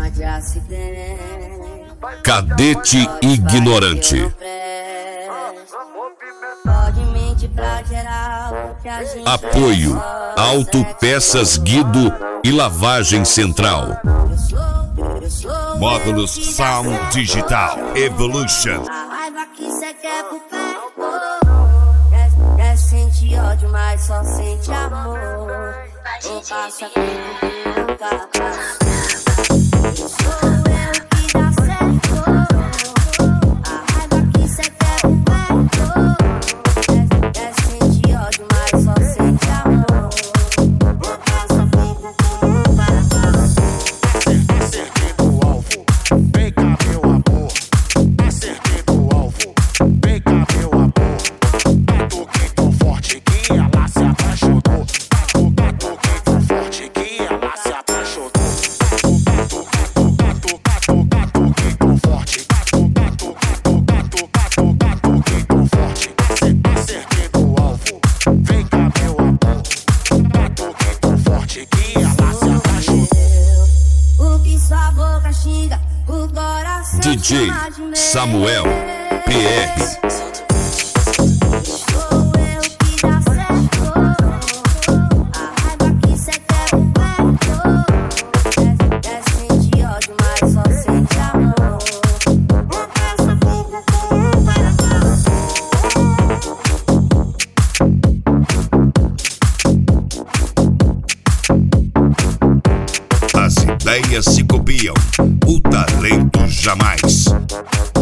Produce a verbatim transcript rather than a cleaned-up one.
vítima de acidente. Cadete ignorante. Pode mentir pra geral que a gente Apoio é só Autopeças Guido e Lavagem Central. Eu sou, eu sou Módulos eu que Sound dá certo. Digital Evolution. A raiva que cê quer pro pé, oh. Quer, quer sentir ódio, mas só sente amor. Ou passa tempo que nunca passa. Eu sou eu que dá certo. A raiva que cê quer pro pé, oh. Quer, quer sentir ódio, mas só sente amor. Ou passa tempo que nunca passa. Acertei no alvo, vem cá meu amor. Acertei no alvo, vem cá meu amor. Batuquei tão forte que ela se apaixonou. Batuquei tão forte que ela se apaixonou. Batuquei tão forte, batuquei tão forte. Acertei no alvo, vem cá meu amor. Batuquei tão forte que ela se apaixonou. O que sua boca xinga, o coração D J chama de meu. Samuel P R. Sou eu que dá certo. A raiva que cê quer pro perto. Quer, quer sentir ódio, mas só sente amor. Essa vida que não vai As ideias se copiam, o talento jamais.